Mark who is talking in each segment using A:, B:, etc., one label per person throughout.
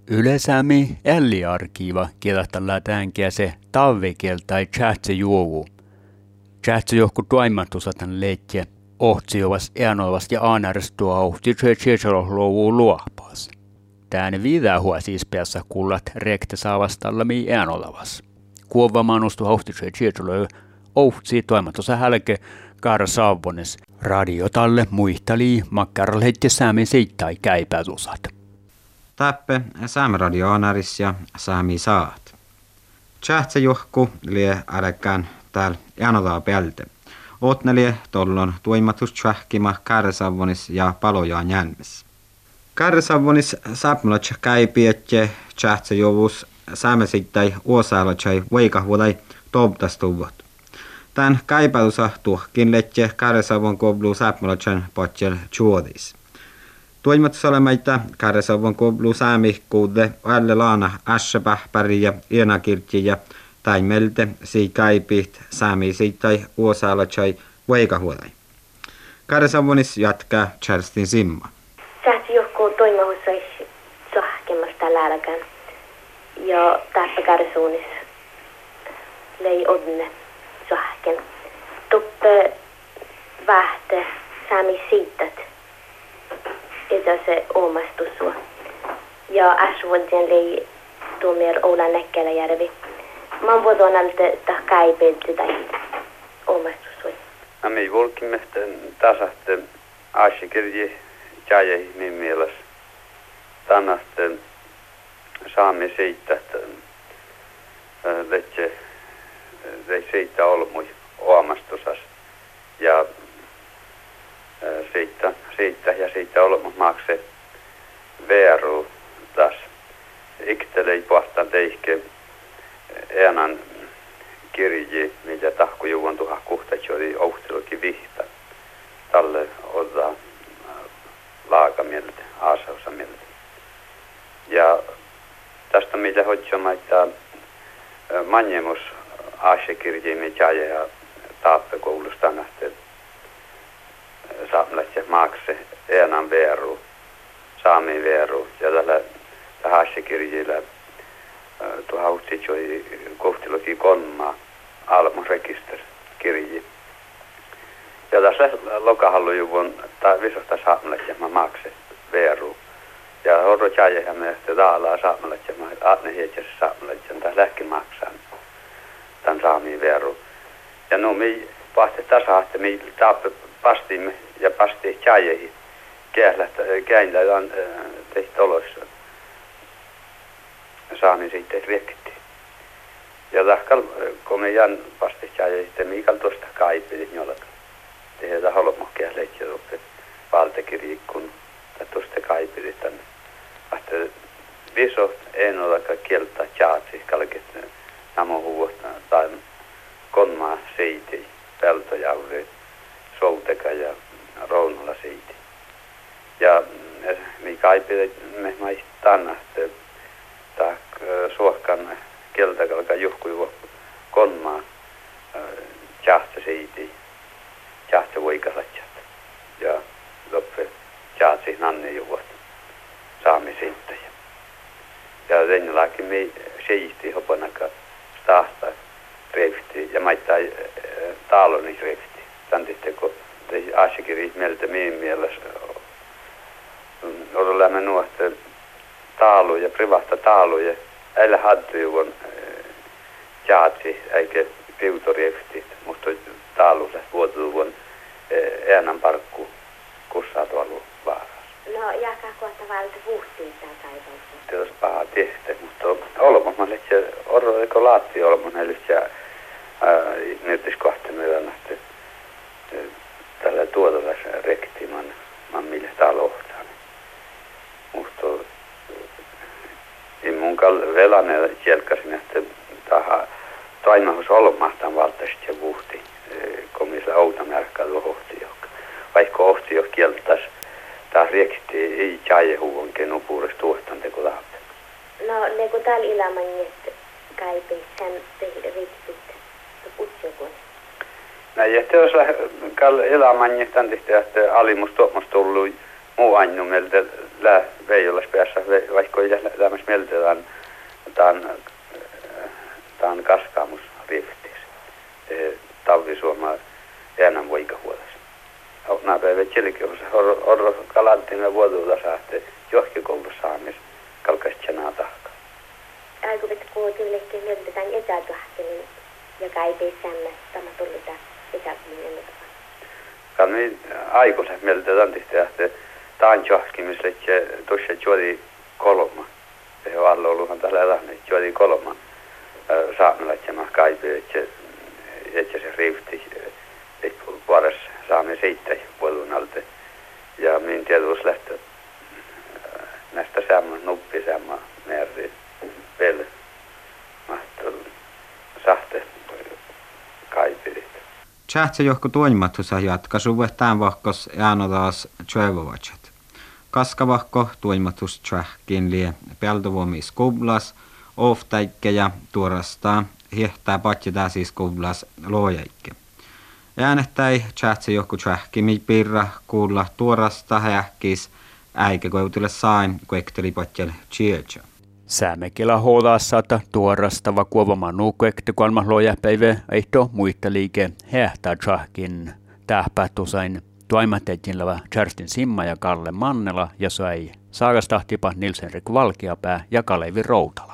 A: Ylesämi älliarkiiva kieltällä tämänkin se tavvekieltä tai tjähtse juovu. Tjähtse johku toimattusatan leitje ohtsijovas äänoivas ja aanärstua ohti tjähtselohluovuu luopaas. Tään viidähua siis päässä kullat rekte saavastalla mii äänolavas. Kuova manustu ohti tjähtselohluovuu ohtsi toimattusa hälke kaara saavones. Radiotalle muihtali makkaralheitte säämi seittai käipätusat.
B: Täppe Saameradio Anaris ja Saami Saat. Tjähtsä johku lie älkään täällä janotaa pelte. Otnelie tollon tuimatus tjähkima kärresavonis ja palojaan jännes. Kärresavonis säpmälötsä käipietje tjähtsä jovus säämesittai uosäälätsä veikahvuodai tobtastuvot. Tän käipäysa tuhkin letje kärresavon koblu säpmälötsän potjel tjuodis. Tuimattusalemaita kärresavon koblu saamihkuude älle laana ässäpähpäri ja ienakirtji ja taimelte sii käipiht saami siitai uosäälätsai veikahuolai. Kärresavonis jatkaa Kerstin Simma.
C: Sähti johkuu toimahusais sohkemmasta läälläkään ja täppä kärsuunis lei odne sohken. Tuppe vähte saami siitat. Itä se omastusua. Ja äsvuodien lei tuomier Oula Näkkäläjärvi. Man vuodon alta tahkaipeilti tai omastusua.
D: Ami volkimesta tasaste asikirji jäi min mielessä. Tänästä saamme siitä, että siitä olmui omastusas ja siitä olmu makse veeru taas iktelei puhtaan teihke äänan kirji, mitä tahku juon tuha kuhtaisi oli ohtilukin vihta. Tälle ottaa laakamieltä, aasausamielte. Ja tästä mitä hoitsomaan, että manjemus aasiakirji, mitä ja taappekoulusta nähty saamelaisia makse äänan veeru, saami veeru ja tällä aasiakirjillä tuohon hoitsi kohtilukin konmaa almusrekisterkirji. Ja tässä lokahallujuvun tai visosta saamelaisia makse veeru. Ja horro tjäjähän meistä taalaa saamelaisia, aatne hietsessä saamelaisia, tai lähki maksaa tämän saamiin veeru. Ja no me pahti tasahti, me pastimme ja pasti tjäjähin käänlään tehty oloissa. Saamiin sitten rekti. Ja tahkal, kun me jään pasti tjäjähin, sitten miikal tuosta kaipelin jollakin. Tehdään holmokkea leikkiä tuossa valtakirjikkuun, tai tuosta kaipelin tänne. Että viso ei ole kieltä tjaatsi, kalkit nämä huvusta tai konmaa seiti, peltojauri, souteka ja rounalla seiti. Ja me kaipelin, me maistaan, että suokkan kieltä kalka juhkui konmaa tjaatsi seiti. Tjahtse voikalatjat. Ja loppe tjaatsi nanne juvat saami siitä. Ja renjalakin me seihti hopanaka stahta reifti ja maittai taaloni reifti. Tantiste kun tei asikiri mieltä miin mielessä odollamme nuosta taaluja, privata taaluja. Äillä haddu juvon tjaatsi eikä piutoriefti, mutta taalulle vuotuvun äänan parkku kussaa tuolla vaarassa.
C: No, jakaa kohta valta vuhtiin tämän kaipansa.
D: Tietysti paha tehty, mutta olemme lehtiä, orroiko laatti olemme lehtiä nyt kohta meidän nähty tällä tuotella rekti, man mille talohtaan. Mutta ei mun velane jälkäsin, että taha toimahus olmahtaan valtaisesti ja vuhti. Komisla outamärkkaa tuo ohtijohka. Vaikka ohtijoh kieltäisi, taas rieksti ei tjäjähuvun kenupuudesta tuohtan teko lahti.
C: No, ne kun täällä ilämanjet käipi, sen riksit putsjokun.
D: Näin, että jos ilämanjet tämän tehty, että alimus tuomasta tullut muu annu meiltä veijolas päässä, vaikka ei lämmäs meiltä tämän kaskaamusriftis. Talvisuoma enää voikahuolessa. Nämä päivät jälkeen on kalantin vuotuuta saatte johkikoulussa saamis kalkaistjanaa tahkaa.
C: Aikuiset kuotiin lehkeen mieltetään etätuhtelin, joka ei tee sämmä, tämä tulluta etätuhtelin ennetapaan.
D: Kalmi aikuiset mieltetään tihti, että tämän johkimiselle tuossa juodi kolma. Se on alla olluthan tällä elämä, juodi kolma saamelaisena kaipuu, että se rifti vuodessa saamme 7 vuoden alta. Ja minun tietysti lähtee näistä saman nuppi sama määrin vielä sahte kaipuu.
B: Tjähtsä johku tuonimatusa jatkaisu tämän vahkos äänotaas tjövovatset. Kaskavahko tuonimatus tjähkin lie peltovuomis kublas, oftäikke ja tuorastaa hiehtää patjatää siis kublas loojaikke. Äänehtäi tjähtsä johku tjähkimi pirra kuulla tuorasta hähkis äikä koutille sain kuekteli patjel tjältsä.
A: Säämekillä hoolaassa, että tuorastava kuovama nuukuekti kolmas lojapäivä eihto muita liike hähtää tjahkin tähpätusain tuimatetjinlava Kerstin Simma ja Kalle Mannela ja sai saagastahtipa Nils-Henrik Valkeapää ja Kalevi Routala.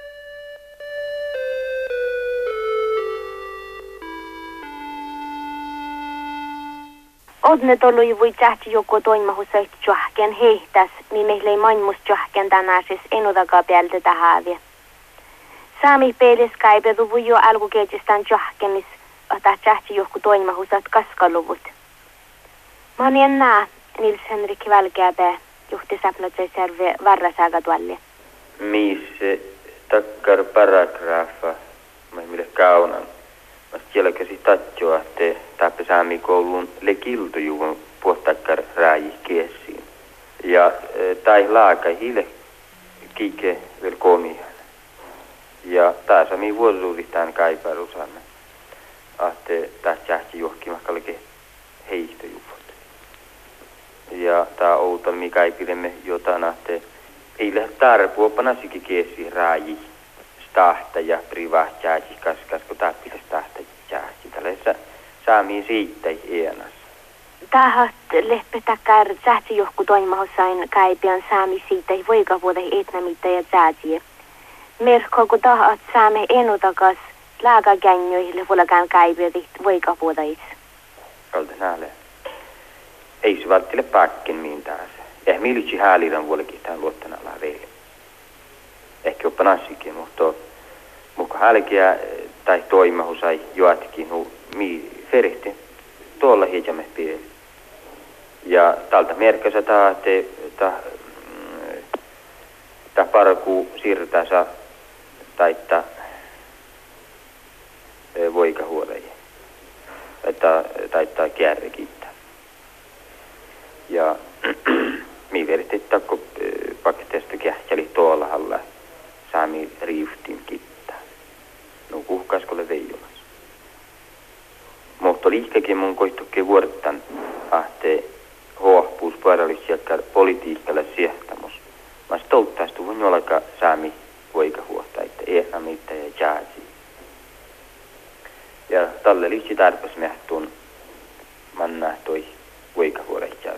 C: Odne tolui voi tähti joko toimahusait tjahken heihtäs, niin meillä ei mainmus tjahken tänäises enutakaa päältä tähäviä. Saami peilis kaipedu voi jo alkukeitsistään tjahkenis, että tähti joko toimahusat kaskaluvut. Mä oon jännää Nils-Henrik Valkeapää, johti Säplötsöjärve varrasaagatualle.
E: Missä takkar paragrafa, mille kaunan. Jälkäsi tatjoa, että täppä saamikoulun lekiltojuvun puhtakkar raaji kiesiin. Ja tai laaka hille kiike vielä komihan. Ja taas on vuosuudistaan kaiparusanne. Että taas jähti johkimakkaleke heihtojuvut. Ja tää outal mikä ei pidemme jotain, että ei lähde tarpuoppanasikin kiesiin raaji. Tahta ja privahtjaaji kasko tappilas tahta jaaji. Tällaisessa saamiin siitä ienas.
C: Tähän leppetäkään sähtsi johku toimahussain kaipian saami siitä ei voika vuoda etnämittä ja jääjiä. Merkko kun tahat saamme enutakas laakagänjoihille vuolakaan kaipiatit voika vuodais.
E: Kalta näle. Ei se valtille pakken miin taas. Militsi hääliran vuolekin tämän luottan alaa reille. Ehkä oppa nassikin, mutta muka hälkeä tai toimahu sai joatkin ferihti tuolla hiejamme pieni. Ja tältä merkäsä ta parku siirtänsä taittaa voikahuoleja. Taittaa kärre kiittää. Ja mi verti takko paketesta kähtjäli tuolla halla saami riiftin kittää. No kuhkaiskolle veijolas. Mutta liikkekin mun koittukke vuortan, että hohpuus parallissiakkar politiikalla siehtamus. Mä stolttaistu voin olka saami voikahuohta, että ehnamitta ja jääsi. Ja tälle liitsi tarpas mehtun manna toi voikahuolehjärä.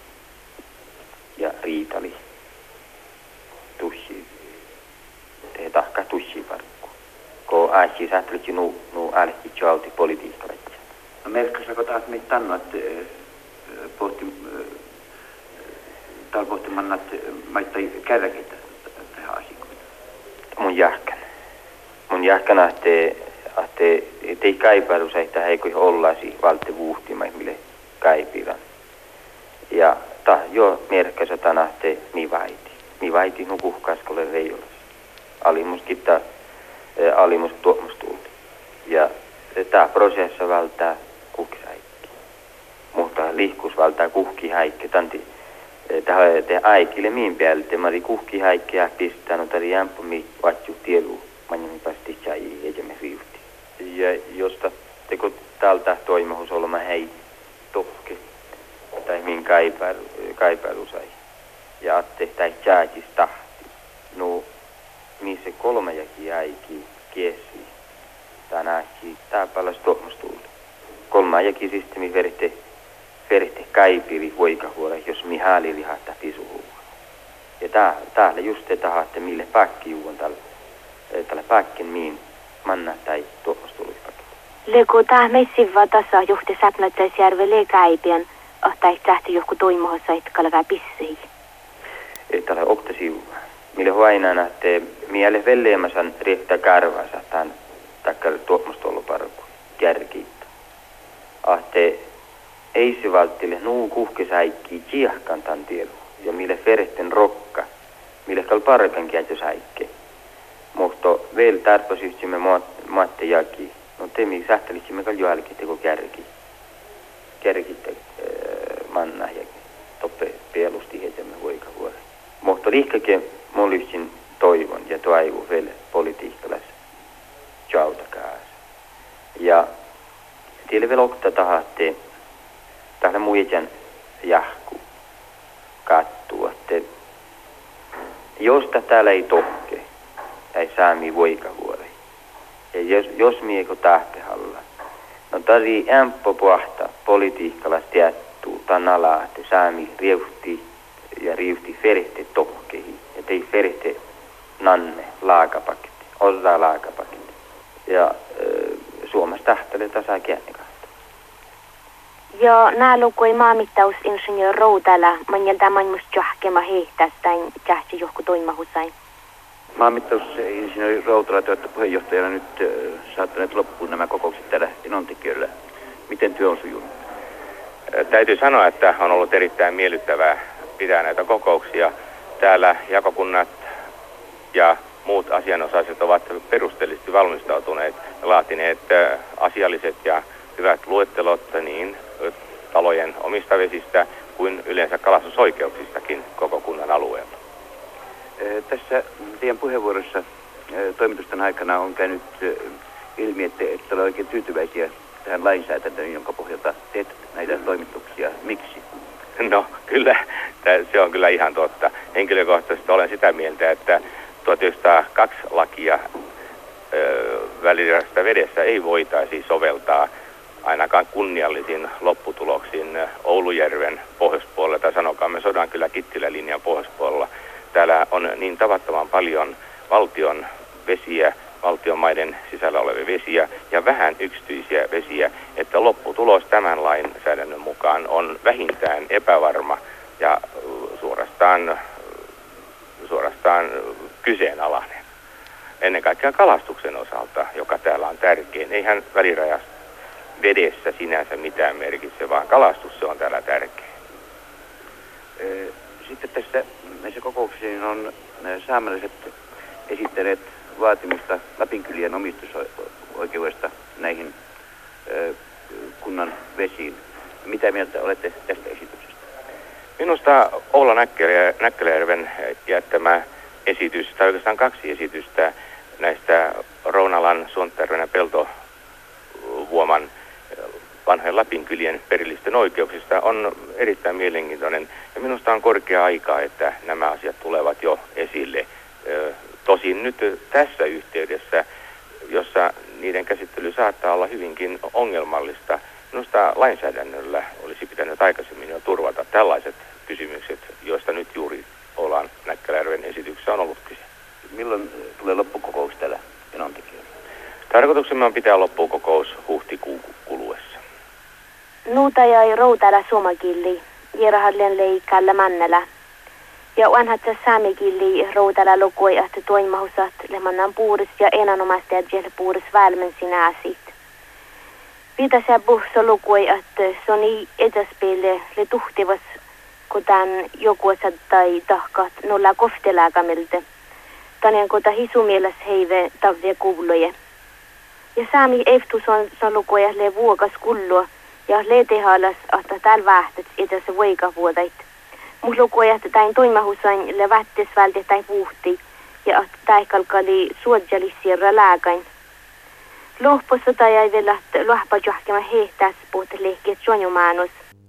E: Ja riitali tussi. Te tahka tussi parkku. Ko äsi sähtelytsi nu älki tjauti politiikalla.
D: No merkkasako taas mitään, että pohti mannat maittai kärkeitä tähän asioita?
E: Mun jähkänä, että ei kaipailu se, että heikoi ollasi valti vuhtimai, mille kaipiran. Ja jo merkkasä tänä, että mi vaiti nukuhkaiskolle reijolas. Alimus kittää, alimus tuomustulti. Ja tämä prosessa välttää kuhkihäikki. Mutta liikkus välttää kuhkihäikki. Tanti te aikille miin päältä. Mä olin kuhkihäikki ja pistää, no tari jämpömi vatju tielu. Manjami pasti tjai ejämme riuhti. Ja josta teko tältä toimahus olema hei tohke. Tai min kaipalusai. Ja atte tai jäätis tahti. No, missä 3 jäiki kiesi. Tänäkin tää pallas tuomustuuli. 3 jäki systeemi verite kaipiri voikahuole, jos mihaali lihahtaa pisuhuu. Ja täällä just te tahatte mille pakki juon tällä pakkin miin manna tai tuomustuulipakki.
C: Leko tahmeissivva tasa juhti Säpnätsäisjärvelle käipien, ahtai tähti johku toimohossa itkalvää pissei.
E: Tällä oktasivu, mille huainaan, että miele velleemäsän riittää kärvänsä tämän takkalla tuomustuoluparku järkiittä. Ahte ei se valtille nuu kuhkesäikki jiahkan tämän tielu. Ja mille ferten rokka, mille kal parkan käytösäikke. Mutta vielä tarpeisimme maatte jaki. No teemi sähtelisimme kal jälkeen kun kärkitte manna ja toppe pielusti hetemme voikavuori. Mutta liikkekin mollisin toivon ja toivon vielä politiikkalas jautakaas. Ja tielle vielä okta tahatte täällä muiden jahku kattua, että jos täällä ei tohke, ei saami voikavuori. Ja jos mieko tahtehalla, no tari ämpö pohta politiikkalas tiettuu tämän alaa, että saami riuhti ferihte tohkehi, että ei ferihte nanne laakapaketti, osaa laakapaketti. Ja Suomessa tähtelee tasa käännikahta.
C: Ja nää lukui maamittausinsinjöör Routala, manjelta manmus johkema heihtästäin tähti johku toimahusain.
F: Maamittausinsinjöör Routala, te olette puheenjohtajana nyt saattaneet loppuun nämä kokoukset täällä Enontekiöllä. Miten työ on sujunut?
G: Täytyy sanoa, että on ollut erittäin miellyttävää pitää näitä kokouksia. Täällä jakokunnat ja muut asianosaiset ovat perusteellisesti valmistautuneet ja laatineet asialliset ja hyvät luettelot niin talojen omista vesistä kuin yleensä kalastusoikeuksistakin koko kunnan alueella.
F: Tässä teidän puheenvuorossa toimitusten aikana on käynyt ilmi, että ette ole oikein tyytyväisiä tähän lainsäädäntöön, jonka pohjalta teet näitä toimituksia. Miksi?
G: No kyllä, se on kyllä ihan totta. Henkilökohtaisesti olen sitä mieltä, että 1902 lakia välirajasta vedessä ei voitaisi soveltaa ainakaan kunniallisin lopputuloksiin Oulujärven pohjoispuolella, tai sanokaamme Sodankylä Kittilä-linjan pohjoispuolella. Täällä on niin tavattoman paljon valtion vesiä, valtion maiden sisällä olevia vesiä ja vähän yksityisiä vesiä, että lopputulos tämän lainsäädännön mukaan on vähintään epävarma ja suorastaan kyseenalainen. Ennen kaikkea kalastuksen osalta, joka täällä on tärkein. Eihän välirajasta vedessä sinänsä mitään merkitse, vaan kalastus se on täällä tärkeä.
F: Sitten tässä näissä kokouksissa on saamelaiset esittäneet vaatimusta Lapinkylien omistusoikeudesta näihin kunnan vesiin. Mitä mieltä olette tästä esityksestä?
G: Minusta Oula Näkkäläjärven jättämä esitys, tai oikeastaan 2 esitystä näistä Rounalan, Suontajärven ja Peltovuoman vanhojen Lapinkylien perillisten oikeuksista on erittäin mielenkiintoinen. Ja minusta on korkea aika, että nämä asiat tulevat jo esille. Tosin nyt tässä yhteydessä, jossa niiden käsittely saattaa olla hyvinkin ongelmallista, minusta lainsäädännöllä olisi pitänyt aikaisemmin jo turvata tällaiset kysymykset, joista nyt juuri Oulan Näkkäläjärven esityksessä on ollut kyse.
F: Milloin tulee loppukokous täällä Enontekiöllä?
G: Tarkoituksemme on pitää loppukokous huhtikuun kuluessa.
C: Nuuta jäi Routala suomakilli, vierahallen leikalla mannella. Ja vanhatsa saamikilli Routala lukui, että toimahusat lemannan puuris ja enanomasta ja jäl puuris välmen sinä asit. Viitasä puhso lukui, että se on etäspille le tuhtivas, kutan joku tai tahkat nolla koftelääkamiltä. Tänään kota hisumielas heive tavia kuuluja. Ja saami eftus on lukui, le vuokas kullua ja le tehalas, että täällä vähtet etässä voikavuodait. Mun lukui, että tämän toimahusain le vähtes vältet tai puhti ja että täikalkali suodjalissirra lääkain. Lohpossa tai ei vielä lohpa johkema hehtääs puhut lehkeet sonjumaanus.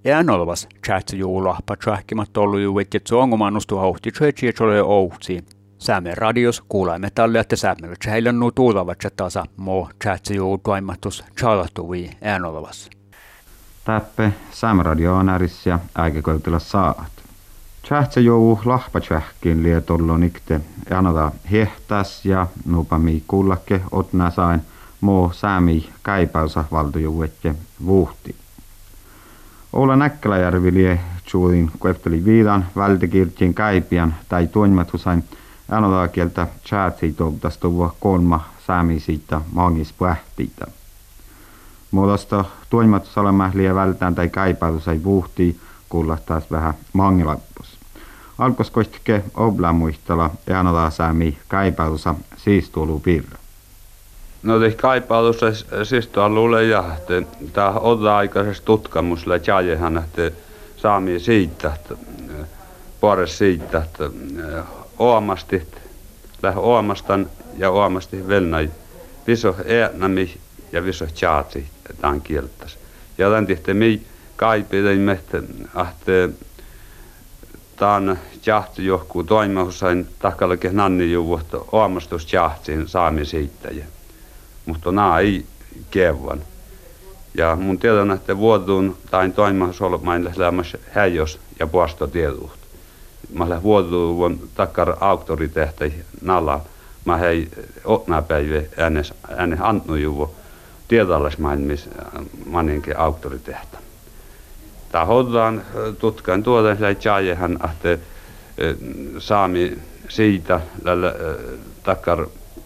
A: Äänolvas chatsi juulahpa tsähkimät ollu juvet, että songomannustu hauhti tsätsiä ole ouhtsi. Saamen radios kuulaimme tälle, että saamen tsäilännu tuulavat tasa mo chatsi juu toimattus tjalahtuvii äänolvas.
B: Täppe Saamen radio on ärissä äikekoitilla saat. Tsähtsä juu lahpa tsähkiin lietollo nikte äänota hehtäs ja nupami kullakke otna sain mo saami käipäysä valtujuuette vuhti. Oula Näkkäläjärvi lie tsuudin kuefteli viidan vältekirtien käipiän tai tuonmatusain äänolakieltä tsähtsi toutastuva kolma saami siitä maagis pähtiitä. Muodosta tuonmatusalamme lie vältään tai käipäysä vuhti kuulla taas vähän mangilappus. Alkoskoistike obla muistella äänolaa saami käipäysä siis tuolu pirra.
H: No te kaipaalussa siis luulen jahte. Tämä oda-aikaisessa tutkamuksella tjäjehän, että saamii siitä, puores siitä, että oamasti, oamastan ja oamasti velnai viso äänämi ja viso tjaatsi tämän kieltäs. Ja tämän tihti mi kaipideimme, että tämän tjaatsi johkuu toimahusain takalakin nanni juvuutta oamastus tjaatsiin saami siitä. Mutta nämä ei kevan. Ja mun tiedän, että vuotuun tai toimahus olemain lämmäs häijos ja puastotieduht. Mä lähdin vuotuun takkar auktoriteetti nalla. Mä hei otna päivä äänes antnu juvo tiedallismain, missä maninkin auktoriteetta. Tää hoidaan tutkan tuoden läi tjaajehan, että saami siitä takkar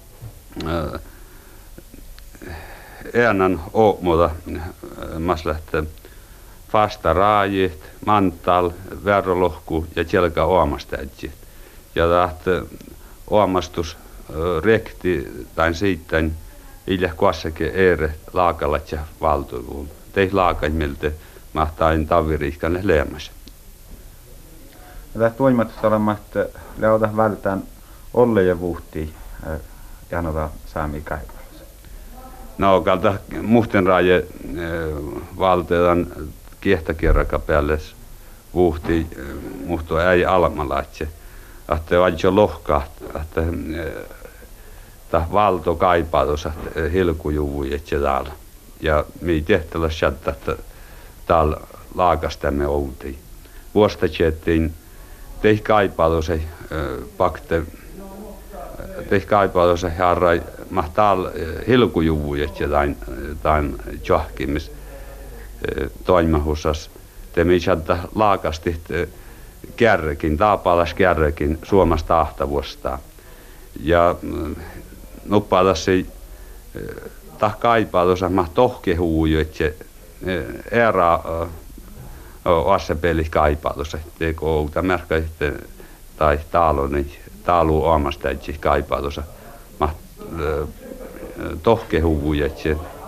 H: äänän oomuda mas lähtee fasta raajit, mantal, verrolohku ja tjelka oomastäjit. Ja lähtee oomastus rekti tai sitten ilja kuassakin ere laakalat ja valtuvuun. Teih laakai miltä mahtain taviriikkainen leemässä.
B: Tämä tuomatusalamme, että leuta vältään olle ja vuhti janota saami käipä.
H: No, kalta muhten raaje valteetan kiehtäkierraka päälle vuhti muhto ei almalaatse. Että vaaditko lohkaa, että valto kaipaa tuossa hilkujuvujet ja täällä. Ja me tehtävä sieltä, että täällä laakastamme outiin. Vuosta tjettiin, teih kaipaa tuossa pakte, teih kaipaa tuossa harrai, mahtaa hilkujuvujet ja tain johkimis toimahusas. Te me sieltä laakasti kärrekin, taapalas kärrekin Suomesta ahtavuostaan. Ja nuppaalasi kaipaa tuossa tohkehuujuet ja era assepeli kaipaa tuossa. Teko outa märkä tai taalu omasta itse kaipaa tuossa tohkehuujuet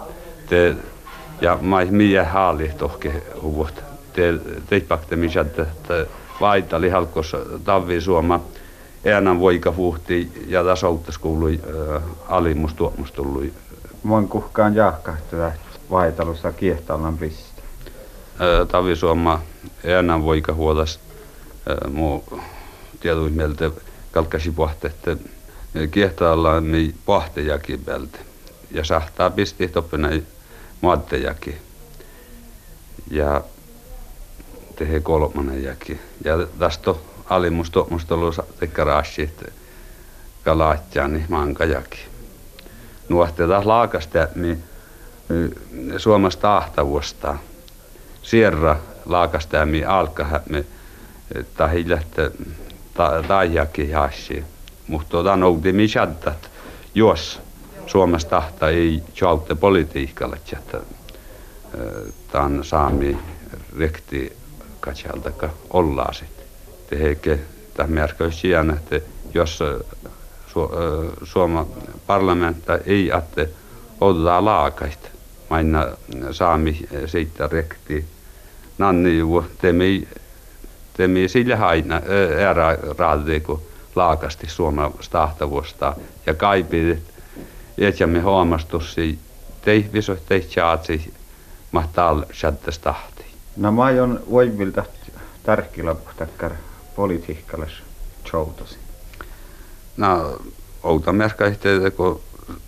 H: ja miä haali tohkehuvut. Teipakte missä vaitali halkossa tavvi suoma äänän voika vuhti ja tasouttas kuului alimus tuomus tullui.
B: Voin kuhkaan jahkahtaa vaitalussa kiehtallan pistä.
H: Tavvi suoma äänän voika huolas muu tietuin mieltä kalkkasi pohte, että kiehtallaan mi pahtejakin päältä. Ja sahtaa pisti toppina maattejakin. Ja tehe kolmannen jäki. Ja tästä alimus tuomus tullut tekkaraassit kalaatjaani maankajakin. Nuohtetaan laakasta Suomesta ahtavuostaan. Sierra laakasta alkahämme tahillähtä taijaki haassi. Mutta otan outi misattat, jos Suomesta ahta ei joutte politiikalle, että tämän saami rekti katjaltaka ollaan sitten. Teheke tämä merkitys siinä, että jos Suomen parlamentta ei atte ottaa laakaita, maina saami siitä rekti nanni juo, temi sillä haina raadii, kun laakasti Suomesta ahtavuostaan ja kaipii, että me huomastus, tei viso, tei tjaatsi, mahtaa sättäs tahti.
B: No mä aion voivilta tärkeillä takkar politiikkalles joutosi.
H: No, outa merkkahteitä, kun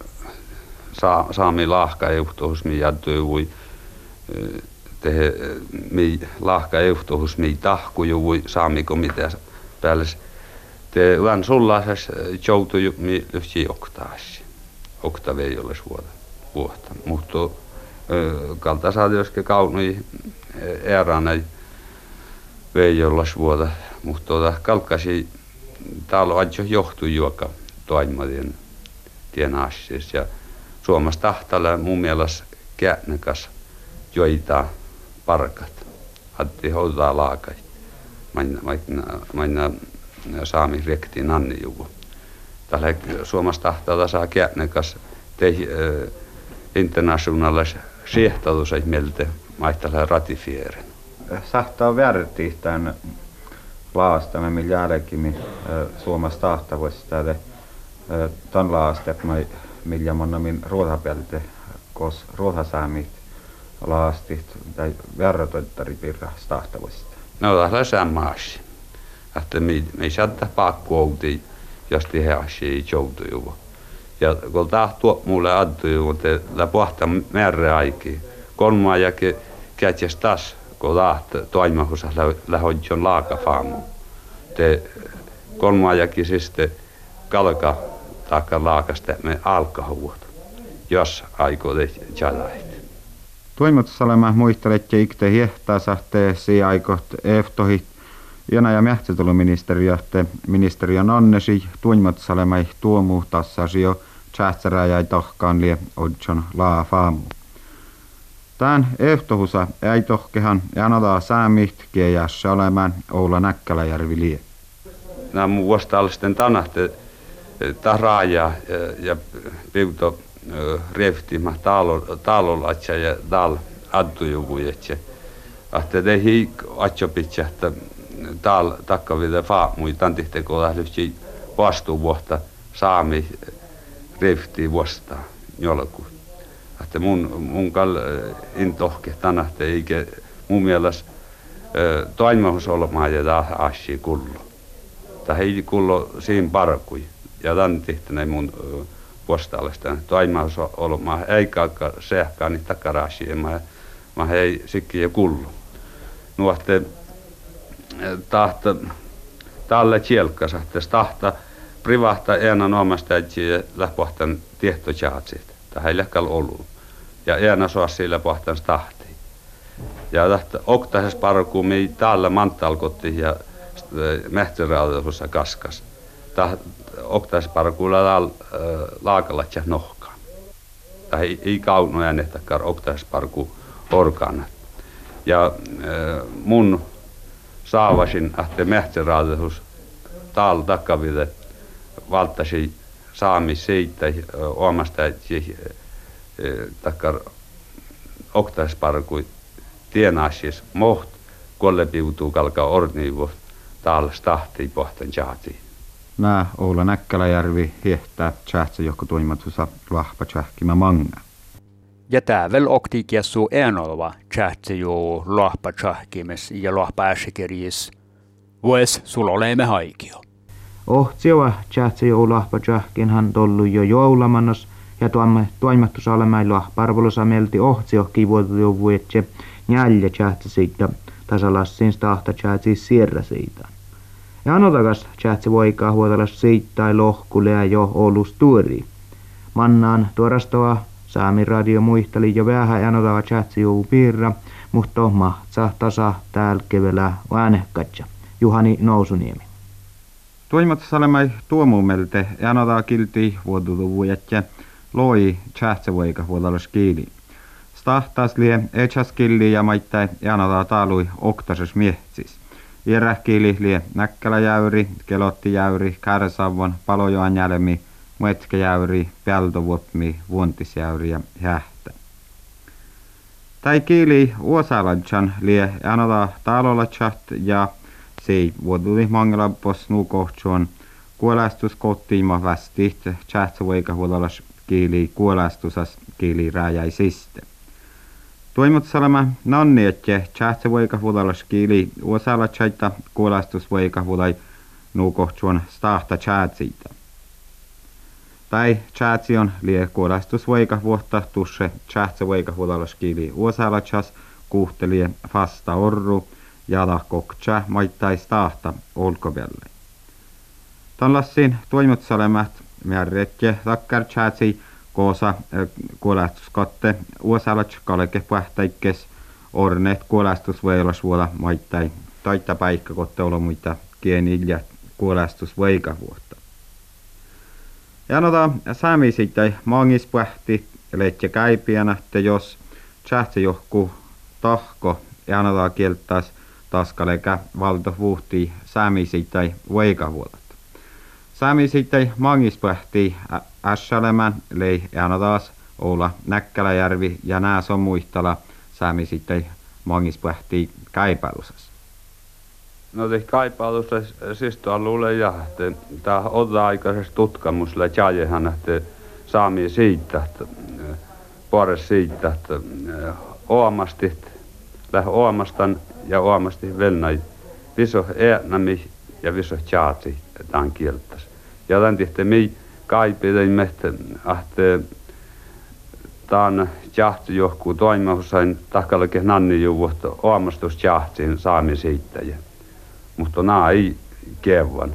H: saami lahka euhtohus mi jättyy voi tehdä mi lahka euhtohus mi tahkuju voi saami komitea päälle. Te vaan sullaisessa joutuu mi lyhti oktaasi. Okta ei ole vuotta. Mutta kaltaisaatioske kaunui eräänä ei olla vuotta. Mutta kalkkasi täällä on johtui juoka toimadien tien asiassa. Ja Suomessa tahtalla mun mielestä käännäkäs joita parkat. Hatti hoitaa laakai. Maina saami rekti nanni juvu. Tällä Suomessa tahtalla saa käännäkäs internationaalis siehtatus ei mieltä maittalla ratifierin.
B: Sahtaa värti tämän laastamme, millä jälkeen Suomessa tahtavuudessa täällä ton laastet, millä monnamin ruohapelte, kos ruohasaamit laastit tai verratoittari pirras tahtavuudesta.
H: No tällä sammaasi. Että me saattaa pakkuoutiin, jos tiheäsi ei joutuu. Ja kun tahtuu mulle adtuu, että läpuhtaa määrin aikaa. Kolmaa jäke kätjes taas, kun tahtuu toimahussa lähdön laakafaamu. Te kolmaa jäke siis te kalka taakka laakasta me alkahuuta, jos aikoo te jalait.
B: Toimutusalema muistelette ikte hiehtaasa te sijaikot eftohit. Jana ja ministeriön annesi tuimutusalema tuomuhtassasi jo tjähtsärää jäi tohkaan lie odjon laafaamu. Tän eftohusa ei tohkehan janodaa säämit kiejässä olemaan Oula Näkkäläjärvi lie.
H: Nämä mun vuostallisten tanahte taraaja ja piuto rieftimä taalolatja ja dal addujuvuetje. Ahte te hii atsopitse, että taal takkaville faamui tantihte kun lähdöksi vastuuvuotta saami riefti vuostaa jolku. Että mun intohke tanahte eikä mun mielestä toimahus olemaan ja taas assi kullo. Tai hei kullo siinä parkui. Ja tämän tihtäneen mun vuostallesta toimahus olemaan ei kaikka sehkaan niitä takaraasia. Mä hei sikki ja kullo. Nuohte tahta tälle kielkkas, että tahta privahta äänan omasta ja lähpohtan tiehtojaatsit. Tähän ei lähkäl ollut. Ja ääna soa sillä pohtan tahti. Ja tahta oktaisessa parkuun me täällä mantalkotti ja mähtyrautussa kaskas. Oktaisessa parkuulla täällä laakalla tjäh nohkaan. Tähän ei kauno äänehtäkään oktaisessa parkuun orgaanat. Ja mun saavasin, että mähtyrautus täällä takaville valtasi saami siitä omasta takkar oktaisparkui tienasis moht kolle piutuu kalkaa orniivu täällä stahtii pohtan jaatiin.
B: Nää Oula Näkkäläjärvi hiehtää tjähtsä johko toimatusa lahpa tjähkimä manga.
A: Ja täävel oktikiassu enolva tjähtsä jo lahpa tjähkimes ja lahpa äsikirjis. Vues sulla olemme haikio.
I: Ohtsioa tjähtsä jo lahpa tjähkinhan tollu jo joulamannos ja toimattusalemai lahparvolosa melti ohtsiohki vuotu vuetse njälje tjähtsä siitä tasalassin stahta tjähtsi sierra siitä. Ja anotakas tjähtsä voikaa huotalas siitä lohkulea jo olus tuori. Mannaan tuorastoa Saami radio muisteli jo vähän anotava tjähtsä jo piirra, mutta mahtsa tasa täällä kevellä äänekatja. Juhani Nousuniemi.
B: Toimattusalemai tuomuumelte anotaa kilti vuotuvuujatja loi tjähtsä voika huotalas kiili. Stahtas lie etsas killi ja maittai anotaa taalui oktases miehtis. Iärähkiili lie Näkkäläjäyri, Kelottijäyri, Kärsavon, Palojoan jälmi, Muetkejäyri, Peltovuopmi, Vuontisjäyri ja Hähtä. Tai kiili Uosaladjan lie anotaa taaloladjat ja sei vuoduli mangelappos nuukohtsuon kuolästuskottiima västihт tjähtsä voika huodalas kiili kuolästusas kiili rääjäisiste. Toimotsalama nanni, että tjähtsä voika vuodalas kiili osalla tjaita kuolastus voika vuodai nuukohtsuon stahta tjäätsiitä. Tai tjäätsi on lie kuolastus voika vuotta tusse tjähtsä voika vuodalas kiili osalla tjas kuhtelie fasta orru jala koktsa maittai stahta olkovälle. Tällaisiin toimotsalemat määrätje takkar tjäätsi koosa kuolästyskotte uosalat kalke pähtäikkes orneet kuolästysveilasvuola maittai taita paikkakotte olo muita kienillä kuolästysveikavuotta. Ja nota saamisittai mangispähti leitje käipiänä, että jos tjähtsä johku tahko ja nota kieltäis taskalekä valto vuhtii saamisittai veikavuolat. Saamisittai mangispähti ässälemän lei ja taas olla Näkkäläjärvi ja nääs on muistala saamisittai mangispähti Kaipalusas.
H: No te Kaipalusas sistoa luulee ja tämä oda-aikaisessa tutkamusella jäjehän, että saami siitä, että puores siitä, että oamastit, lähe oamastan ja oamastit velnai viso äänämi ja viso tjaatsi tämän kieltäs. Ja tämän tihti mii kaipideimme, että tämän tjahti johkuu toimahusain takalake nanni juvuhto oamastus tjahtiin saami siitä. Mutta nämä ei kevan.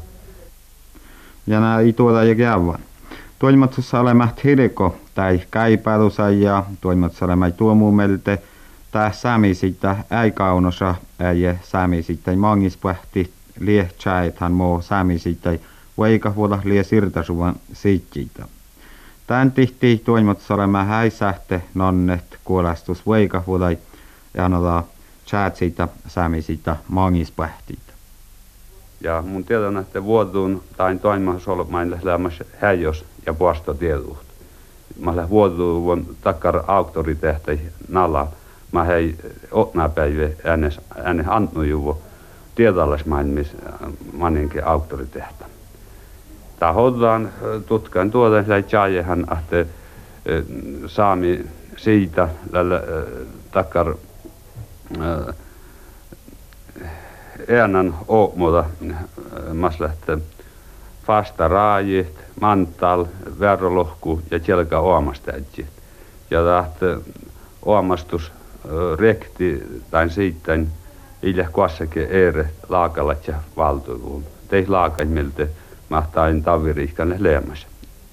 B: Ja nämä ei tuoda ja kevan. Toimatsussa olemat hilko tai Kaipalusa ja toimatsussa olemat tuomumelte tai saami siitä ei kaunosa ei saami siitä mangispähti lie tjäithän muu saami siitä veikavuoda lie sirtasuvan siitjiitä. Tän tihti toimotsa olema häisähte nonnet kuolastus veikavuodai ja anotaan tjäätsitä saamisita mangispähtiitä.
H: Ja mun tiedän, että vuotuun tain toimahus olemain lämmäs häijos ja puastotieduht. Mä lähdin vuotuun takkar auktoritehtei nalla. Mä hei otnaa päivä äänes antnujuvo tiedallasmaailmis maninkin auktoritehtä. Tää hoidaan tutkan tuoden läi tjaajehan, että saami siitä takkar äänän oomuda maslähtä fasta raajit, mantal, verrolohku ja tjelka oomastäjit. Ja tähtä oomastus rekti tai sitten ilja kuassakin ere laakalat ja valtuvuun. Teih laakain miltä mahtain taviriihkanne leemässä.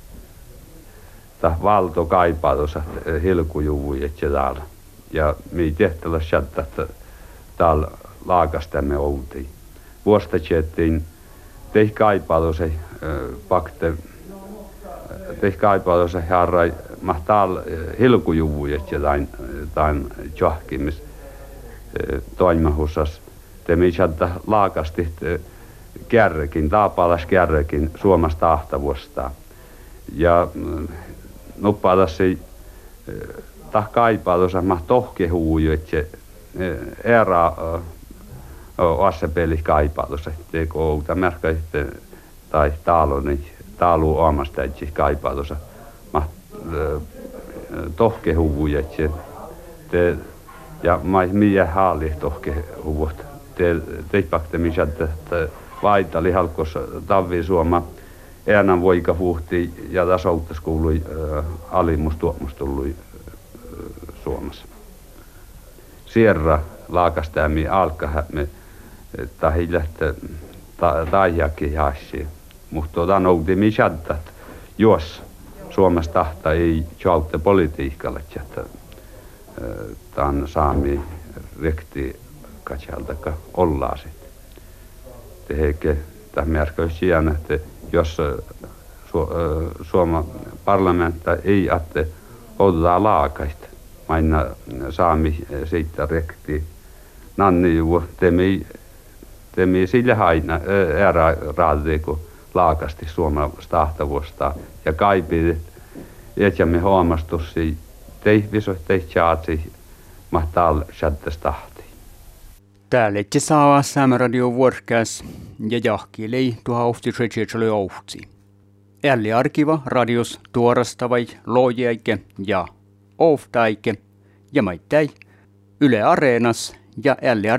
H: Tää valto kaipaa tuossa hilkujuvujet ja täällä. Ja me tehtävä sieltä, että täällä laakastamme outiin. Vuosta tjettiin teih kaipaa tuossa pakte. Teih kaipaa tuossa harrai mahtaa hilkujuvujet ja tain johkimis toimihussas. Te me sieltä laakasti kärrekin, taapalas kärrekin Suomesta ahtavuostaan. Ja nuppaalasi kaipaa tuossa mah tohkehuuju, että era assepeli kaipaa tuossa. Teikö outa märkä tai taalu oamasta, että kaipaa tuossa mah tohkehuuju, että ja miä haali tohkehuvuot. Teipakte missä vaitali halkos tavvi suoma äänän voika huhti ja tasouttas kuului alimus tuomus tullui Suomessa. Sierra laakastämi alkahämme tahi lähtee taijakin haassi. Mutta otan outi missä jos Suomessa tahta ei joutte politiikalle, että tämän saami rekti katjaltaka ollaan sitten. Teheke tämä merkkaa siihen, että jos Suomen parlamentta ei atte ottaa laakaista, maina saami siitä rekti nannijuvo, temi sillä haina ära raadii, kun laakasti Suomesta tahtavuostaan. Ja kaipii, että me huomastussi, teih tjaatsi, mahtaa sättäs tahti.
A: Täällä ette saa Saameradio vuorkäs ja jahkilei tuha ofti tsetsetsäli ohtsi. Älli arkiva radios tuorastavai lojaike ja oftaike ja maittai Yle Areenas ja Älli